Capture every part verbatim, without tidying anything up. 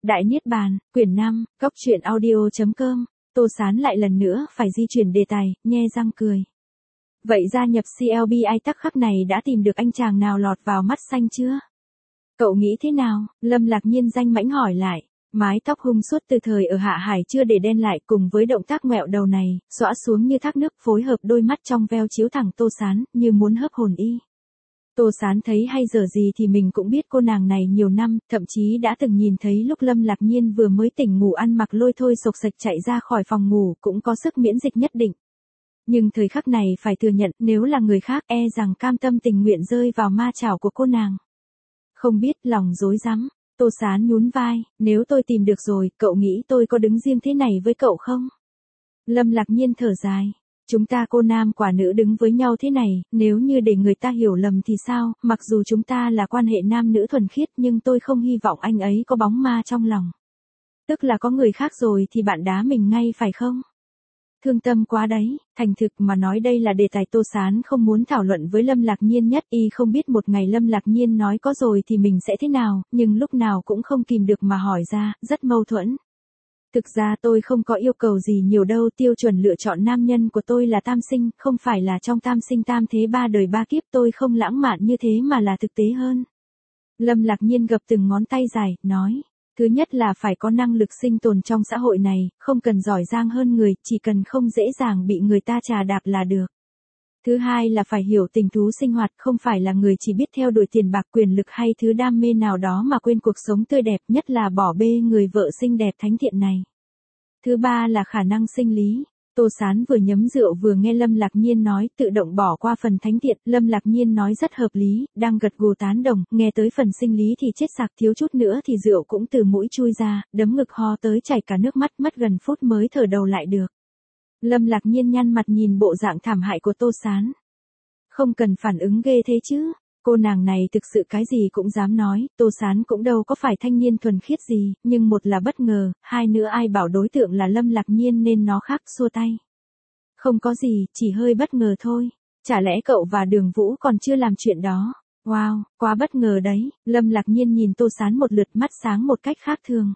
Đại Niết Bàn, quyển năm, góc truyện audio.com, Tô Sán lại lần nữa phải di chuyển đề tài, nhe răng cười. Vậy gia nhập xê lờ bê i tắc khắc này đã tìm được anh chàng nào lọt vào mắt xanh chưa? Cậu nghĩ thế nào? Lâm Lạc Nhiên danh mãnh hỏi lại. Mái tóc hung suốt từ thời ở Hạ Hải chưa để đen lại cùng với động tác ngoẹo đầu này, xõa xuống như thác nước phối hợp đôi mắt trong veo chiếu thẳng Tô Sán, như muốn hớp hồn y. Tô Sán thấy hay dở gì thì mình cũng biết cô nàng này nhiều năm, thậm chí đã từng nhìn thấy lúc Lâm Lạc Nhiên vừa mới tỉnh ngủ ăn mặc lôi thôi sộc sạch chạy ra khỏi phòng ngủ cũng có sức miễn dịch nhất định. Nhưng thời khắc này phải thừa nhận nếu là người khác e rằng cam tâm tình nguyện rơi vào ma chảo của cô nàng. Không biết lòng dối rắm, Tô Sán nhún vai, nếu tôi tìm được rồi, cậu nghĩ tôi có đứng riêng thế này với cậu không? Lâm Lạc Nhiên thở dài. Chúng ta cô nam quả nữ đứng với nhau thế này, nếu như để người ta hiểu lầm thì sao, mặc dù chúng ta là quan hệ nam nữ thuần khiết nhưng tôi không hy vọng anh ấy có bóng ma trong lòng. Tức là có người khác rồi thì bạn đá mình ngay phải không? Thương tâm quá đấy, thành thực mà nói đây là đề tài Tô Sán không muốn thảo luận với Lâm Lạc Nhiên nhất, y không biết một ngày Lâm Lạc Nhiên nói có rồi thì mình sẽ thế nào, nhưng lúc nào cũng không kìm được mà hỏi ra, rất mâu thuẫn. Thực ra tôi không có yêu cầu gì nhiều đâu, tiêu chuẩn lựa chọn nam nhân của tôi là tam sinh, không phải là trong tam sinh tam thế ba đời ba kiếp, tôi không lãng mạn như thế mà là thực tế hơn. Lâm Lạc Nhiên gập từng ngón tay dài, nói, thứ nhất là phải có năng lực sinh tồn trong xã hội này, không cần giỏi giang hơn người, chỉ cần không dễ dàng bị người ta chà đạp là được. Thứ hai là phải hiểu tình thú sinh hoạt, không phải là người chỉ biết theo đuổi tiền bạc quyền lực hay thứ đam mê nào đó mà quên cuộc sống tươi đẹp, nhất là bỏ bê người vợ xinh đẹp thánh thiện này. Thứ ba là khả năng sinh lý. Tô Sán vừa nhấm rượu vừa nghe Lâm Lạc Nhiên nói, tự động bỏ qua phần thánh thiện, Lâm Lạc Nhiên nói rất hợp lý, đang gật gù tán đồng, nghe tới phần sinh lý thì chết sặc, thiếu chút nữa thì rượu cũng từ mũi chui ra, đấm ngực ho tới chảy cả nước mắt, mất gần phút mới thở đầu lại được. Lâm Lạc Nhiên nhăn mặt nhìn bộ dạng thảm hại của Tô Sán. Không cần phản ứng ghê thế chứ, cô nàng này thực sự cái gì cũng dám nói, Tô Sán cũng đâu có phải thanh niên thuần khiết gì, nhưng một là bất ngờ, hai nữa ai bảo đối tượng là Lâm Lạc Nhiên nên nó khác, xua tay. Không có gì, chỉ hơi bất ngờ thôi, chả lẽ cậu và Đường Vũ còn chưa làm chuyện đó? Wow, quá bất ngờ đấy, Lâm Lạc Nhiên nhìn Tô Sán một lượt, mắt sáng một cách khác thường.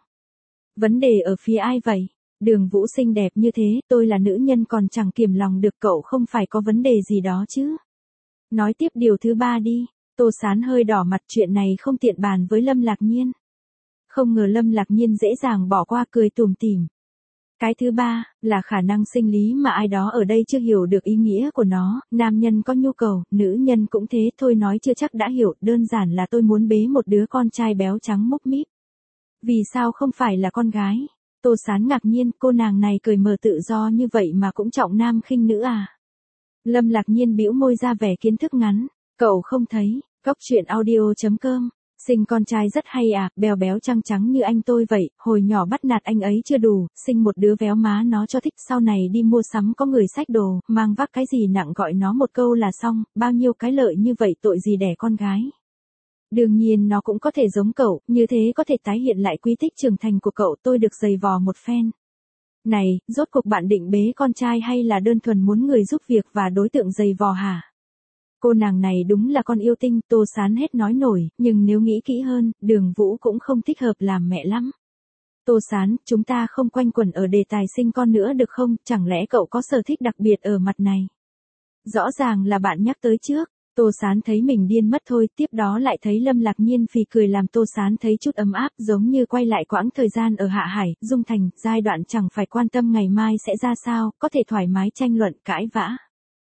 Vấn đề ở phía ai vậy? Đường Vũ xinh đẹp như thế, tôi là nữ nhân còn chẳng kiềm lòng được, cậu không phải có vấn đề gì đó chứ? Nói tiếp điều thứ ba đi. Tô Sán hơi đỏ mặt, chuyện này không tiện bàn với Lâm Lạc Nhiên. Không ngờ Lâm Lạc Nhiên dễ dàng bỏ qua, cười tủm tỉm. Cái thứ ba, là khả năng sinh lý mà ai đó ở đây chưa hiểu được ý nghĩa của nó, nam nhân có nhu cầu, nữ nhân cũng thế, thôi nói chưa chắc đã hiểu, đơn giản là tôi muốn bế một đứa con trai béo trắng múp míp. Vì sao không phải là con gái? Tô Sán ngạc nhiên, cô nàng này cười mờ tự do như vậy mà cũng trọng nam khinh nữ à? Lâm Lạc Nhiên bĩu môi ra vẻ kiến thức ngắn, cậu không thấy, góc truyện audio.com, sinh con trai rất hay à, béo béo trắng trắng như anh tôi vậy, hồi nhỏ bắt nạt anh ấy chưa đủ, sinh một đứa véo má nó cho thích, sau này đi mua sắm có người xách đồ, mang vác cái gì nặng gọi nó một câu là xong, bao nhiêu cái lợi như vậy tội gì đẻ con gái. Đương nhiên nó cũng có thể giống cậu, như thế có thể tái hiện lại quy tích trưởng thành của cậu, tôi được giày vò một phen. Này, rốt cuộc bạn định bế con trai hay là đơn thuần muốn người giúp việc và đối tượng giày vò hả? Cô nàng này đúng là con yêu tinh, Tô Sán hết nói nổi, nhưng nếu nghĩ kỹ hơn, Đường Vũ cũng không thích hợp làm mẹ lắm. Tô Sán, chúng ta không quanh quẩn ở đề tài sinh con nữa được không, chẳng lẽ cậu có sở thích đặc biệt ở mặt này? Rõ ràng là bạn nhắc tới trước. Tô Sán thấy mình điên mất thôi, tiếp đó lại thấy Lâm Lạc Nhiên phì cười làm Tô Sán thấy chút ấm áp, giống như quay lại quãng thời gian ở Hạ Hải, Dung Thành, giai đoạn chẳng phải quan tâm ngày mai sẽ ra sao, có thể thoải mái tranh luận, cãi vã.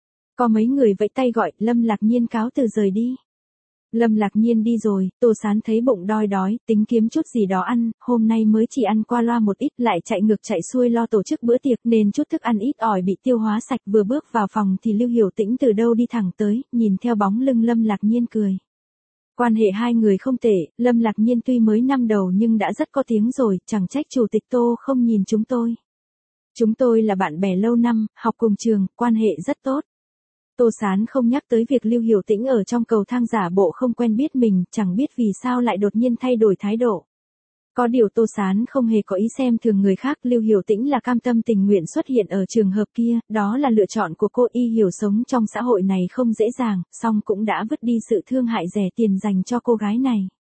Có mấy người vẫy tay gọi, Lâm Lạc Nhiên cáo từ rời đi. Lâm Lạc Nhiên đi rồi, Tô Sán thấy bụng đói đói, tính kiếm chút gì đó ăn, hôm nay mới chỉ ăn qua loa một ít, lại chạy ngược chạy xuôi lo tổ chức bữa tiệc nên chút thức ăn ít ỏi bị tiêu hóa sạch, vừa bước vào phòng thì Lưu Hiểu Tĩnh từ đâu đi thẳng tới, nhìn theo bóng lưng Lâm Lạc Nhiên cười. Quan hệ hai người không tệ, Lâm Lạc Nhiên tuy mới năm đầu nhưng đã rất có tiếng rồi, chẳng trách chủ tịch Tô không nhìn chúng tôi. Chúng tôi là bạn bè lâu năm, học cùng trường, quan hệ rất tốt. Tô Sán không nhắc tới việc Lưu Hiểu Tĩnh ở trong cầu thang giả bộ không quen biết mình, chẳng biết vì sao lại đột nhiên thay đổi thái độ. Có điều Tô Sán không hề có ý xem thường người khác, Lưu Hiểu Tĩnh là cam tâm tình nguyện xuất hiện ở trường hợp kia, đó là lựa chọn của cô, y hiểu sống trong xã hội này không dễ dàng, song cũng đã vứt đi sự thương hại rẻ tiền dành cho cô gái này.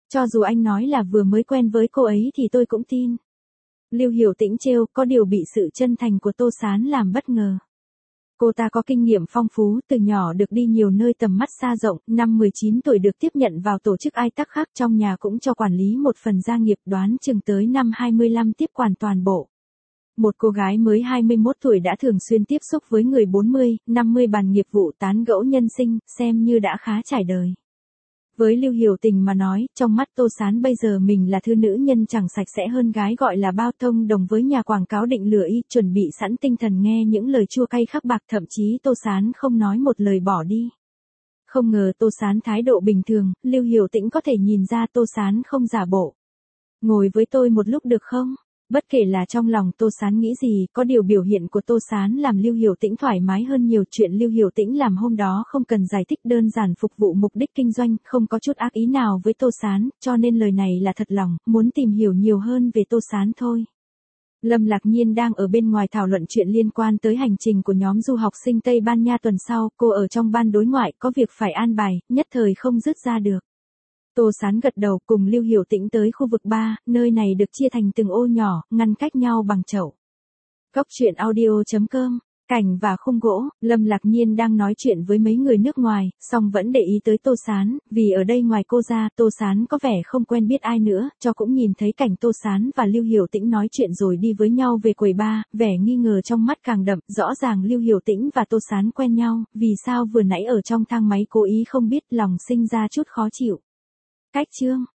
Cho dù anh nói là vừa mới quen với cô ấy thì tôi cũng tin. Lưu Hiểu Tĩnh trêu, có điều bị sự chân thành của Tô Sán làm bất ngờ. Cô ta có kinh nghiệm phong phú, từ nhỏ được đi nhiều nơi tầm mắt xa rộng, năm mười chín tuổi được tiếp nhận vào tổ chức ai tắc khác, trong nhà cũng cho quản lý một phần gia nghiệp, đoán chừng tới năm hai mươi lăm tiếp quản toàn bộ. Một cô gái mới hai mươi mốt tuổi đã thường xuyên tiếp xúc với người bốn mươi, năm mươi bàn nghiệp vụ tán gẫu nhân sinh, xem như đã khá trải đời. Với Lưu Hiểu Tình mà nói, trong mắt Tô Sán bây giờ mình là thư nữ nhân chẳng sạch sẽ hơn gái gọi là bao thông đồng với nhà quảng cáo định lừa y, chuẩn bị sẵn tinh thần nghe những lời chua cay khắc bạc, thậm chí Tô Sán không nói một lời bỏ đi. Không ngờ Tô Sán thái độ bình thường, Lưu Hiểu Tĩnh có thể nhìn ra Tô Sán không giả bộ. Ngồi với tôi một lúc được không? Bất kể là trong lòng Tô Sán nghĩ gì, có điều biểu hiện của Tô Sán làm Lưu Hiểu Tĩnh thoải mái hơn nhiều. Chuyện Lưu Hiểu Tĩnh làm hôm đó không cần giải thích, đơn giản phục vụ mục đích kinh doanh, không có chút ác ý nào với Tô Sán, cho nên lời này là thật lòng, muốn tìm hiểu nhiều hơn về Tô Sán thôi. Lâm Lạc Nhiên đang ở bên ngoài thảo luận chuyện liên quan tới hành trình của nhóm du học sinh Tây Ban Nha tuần sau, cô ở trong ban đối ngoại, có việc phải an bài, nhất thời không dứt ra được. Tô Sán gật đầu cùng Lưu Hiểu Tĩnh tới khu vực ba, nơi này được chia thành từng ô nhỏ, ngăn cách nhau bằng chậu. Góc truyện audio chấm com, cảnh và khung gỗ, Lâm Lạc Nhiên đang nói chuyện với mấy người nước ngoài, song vẫn để ý tới Tô Sán, vì ở đây ngoài cô ra, Tô Sán có vẻ không quen biết ai nữa, cho cũng nhìn thấy cảnh Tô Sán và Lưu Hiểu Tĩnh nói chuyện rồi đi với nhau về quầy ba, vẻ nghi ngờ trong mắt càng đậm, rõ ràng Lưu Hiểu Tĩnh và Tô Sán quen nhau, vì sao vừa nãy ở trong thang máy cố ý không biết, lòng sinh ra chút khó chịu. Cách chương